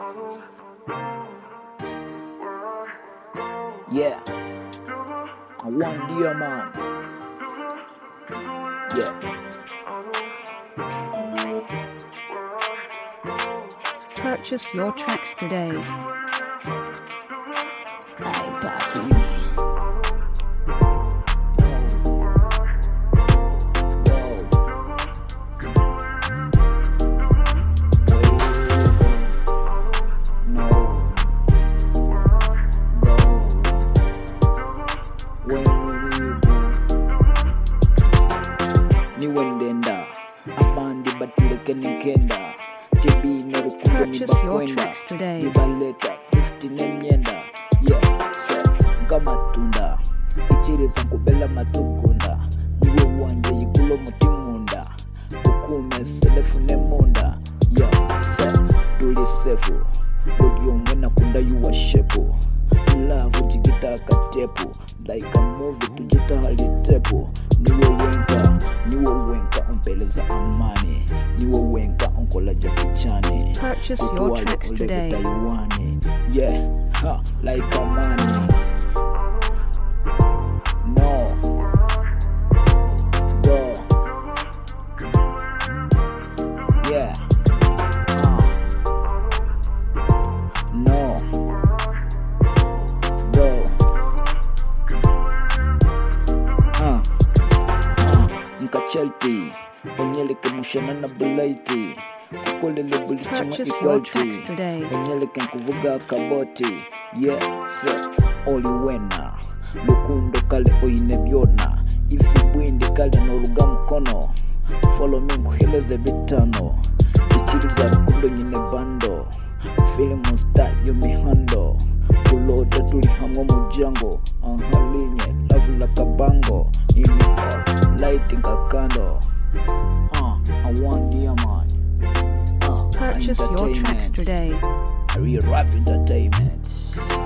Yeah, I want dear man. Yeah. Purchase your tracks today. Ay, papi. Nikenda tebi na rukundo nibakwenda nibaleta 50 nemyenda yeah so ngamatunda ichireza nkubela matugunda niwe wanje yikulo mutimunda ukume selefu nemunda yeah so tuli sefu body omwena kunda yuwa shepu love jigita katepu like a movie tujita halitepu niwe wenka umpeleza amani niwe wenka unkola jakichani purchase your tracks today yeah ha like a money no go yeah no go Nkachelti onyeleke mushana na bulaiti kukolele bulichama equality onyeleke nkuvuga kaboti yeah so oli wena lukundo kale oine byona ifu bwindi kale noruga mukono follow me nkuheleze bitano ichiriza rukundo nyine bando feeling monster yo mihando kuloda tuli hamwe mujango anhalinye love like a bango in all lighting a candle I want dear man purchase your tracks today. Real rap entertainment.